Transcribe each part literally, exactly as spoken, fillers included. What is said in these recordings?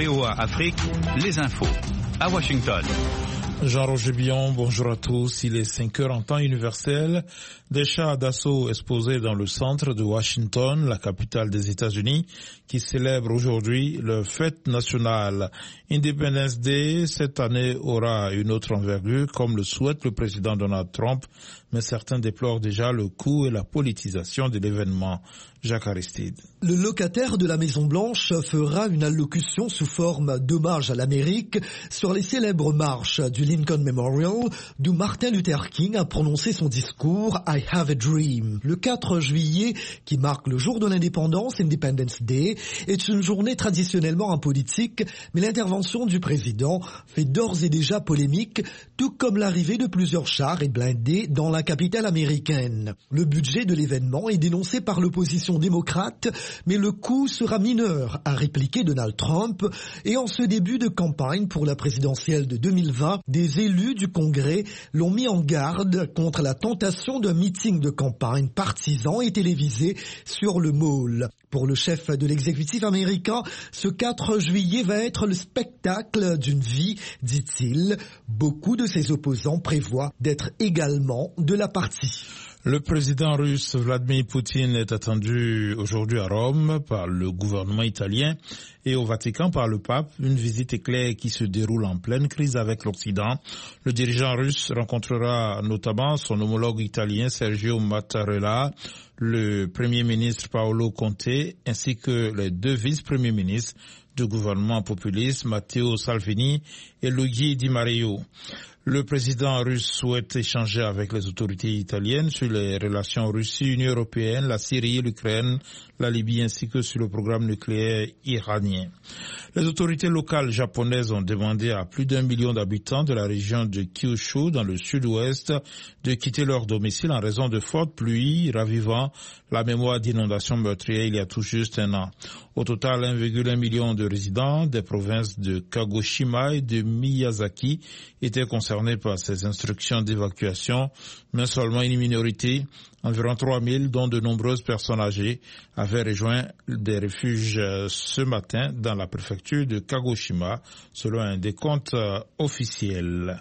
V O A Afrique, les infos. À Washington. Jean-Roger Billon, bonjour à tous. Il est cinq heures en temps universel. Des chars d'assaut exposés dans le centre de Washington, la capitale des États-Unis, qui célèbre aujourd'hui leur fête nationale. Independence Day, cette année, aura une autre envergure, comme le souhaite le président Donald Trump, mais certains déplorent déjà le coût et la politisation de l'événement. Jacques Aristide. Le locataire de la Maison-Blanche fera une allocution sous forme d'hommage à l'Amérique sur les célèbres marches du Lincoln Memorial, d'où Martin Luther King a prononcé son discours « I have a dream ». Le quatre juillet, qui marque le jour de l'indépendance, Independence Day, est une journée traditionnellement apolitique, mais l'intervention du président fait d'ores et déjà polémique, tout comme l'arrivée de plusieurs chars et blindés dans la capitale américaine. Le budget de l'événement est dénoncé par l'opposition démocrate, mais le coût sera mineur, a répliqué Donald Trump. Et en ce début de campagne pour la présidentielle de deux mille vingt, des élus du Congrès l'ont mis en garde contre la tentation d'un meeting de campagne partisan et télévisé sur le Mall. Pour le chef de l'exécutif américain, ce quatre juillet va être le spectacle d'une vie, dit-il. Beaucoup de ses opposants prévoient d'être également de la partie. Le président russe Vladimir Poutine est attendu aujourd'hui à Rome par le gouvernement italien et au Vatican par le pape, une visite éclair qui se déroule en pleine crise avec l'Occident. Le dirigeant russe rencontrera notamment son homologue italien Sergio Mattarella, le premier ministre Paolo Conte ainsi que les deux vice-premiers ministres du gouvernement populiste Matteo Salvini et Luigi Di Maio. Le président russe souhaite échanger avec les autorités italiennes sur les relations Russie-Union européenne, la Syrie, l'Ukraine, la Libye ainsi que sur le programme nucléaire iranien. Les autorités locales japonaises ont demandé à plus d'un million d'habitants de la région de Kyushu dans le sud-ouest de quitter leur domicile en raison de fortes pluies, ravivant la mémoire d'inondations meurtrières il y a tout juste un an. Au total, un virgule un million de résidents des provinces de Kagoshima et de Miyazaki étaient concernés par ces instructions d'évacuation, mais seulement une minorité, environ trois mille, dont de nombreuses personnes âgées, avaient rejoint des refuges ce matin dans la préfecture de Kagoshima, selon un décompte officiel.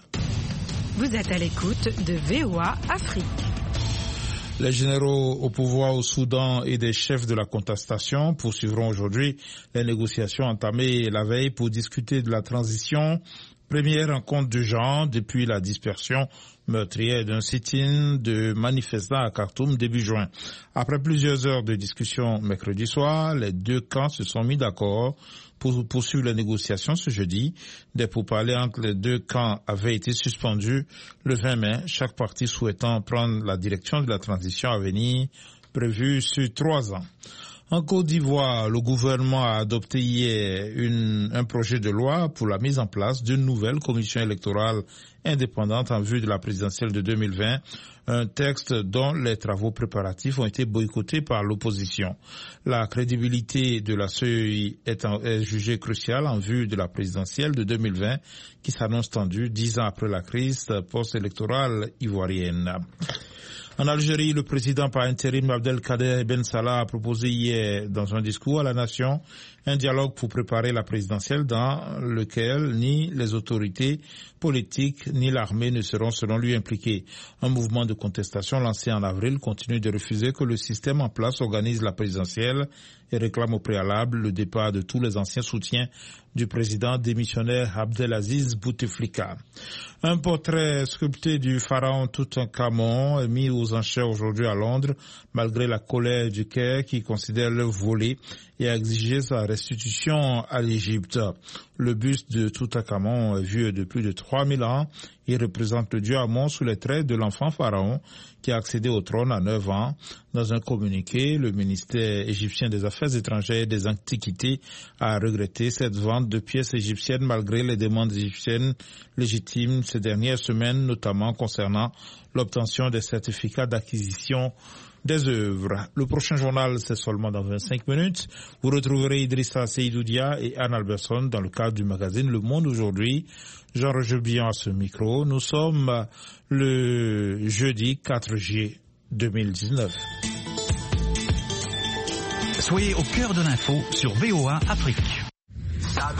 Vous êtes à l'écoute de V O A Afrique. Les généraux au pouvoir au Soudan et des chefs de la contestation poursuivront aujourd'hui les négociations entamées la veille pour discuter de la transition. Première rencontre du genre depuis la dispersion meurtrière d'un sit-in de manifestants à Khartoum début juin. Après plusieurs heures de discussion mercredi soir, les deux camps se sont mis d'accord pour poursuivre les négociations ce jeudi. Des pourparlers entre les deux camps avaient été suspendus le vingt mai, chaque partie souhaitant prendre la direction de la transition à venir prévue sur trois ans. En Côte d'Ivoire, le gouvernement a adopté hier une, un projet de loi pour la mise en place d'une nouvelle commission électorale indépendante en vue de la présidentielle de deux mille vingt, un texte dont les travaux préparatifs ont été boycottés par l'opposition. La crédibilité de la C E I est, en, est jugée cruciale en vue de la présidentielle de deux mille vingt qui s'annonce tendue dix ans après la crise post-électorale ivoirienne. En Algérie, le président par intérim Abdelkader Ben Salah a proposé hier dans un discours à la nation un dialogue pour préparer la présidentielle dans lequel ni les autorités politiques ni l'armée ne seront selon lui impliqués. Un mouvement de contestation lancé en avril continue de refuser que le système en place organise la présidentielle et réclame au préalable le départ de tous les anciens soutiens du président démissionnaire Abdelaziz Bouteflika. Un portrait sculpté du pharaon Toutankhamon est mis aux enchères aujourd'hui à Londres, malgré la colère du Caire qui considère l'œuvre volée et a exigé sa restitution à l'Égypte. Le buste de Toutankhamon est vieux de plus de trois mille ans. Il représente le dieu Amon sous les traits de l'enfant pharaon qui a accédé au trône à neuf ans. Dans un communiqué, le ministère égyptien des Affaires étrangères et des Antiquités a regretté cette vente de pièces égyptiennes malgré les demandes égyptiennes légitimes ces dernières semaines, notamment concernant l'obtention des certificats d'acquisition des œuvres. Le prochain journal, c'est seulement dans vingt-cinq minutes. Vous retrouverez Idrissa Seydoudia et Anne Alberson dans le cadre du magazine Le Monde aujourd'hui. Jean-Roger Billon à ce micro. Nous sommes le jeudi quatre juillet deux mille dix-neuf. Soyez au cœur de l'info sur V O A Afrique.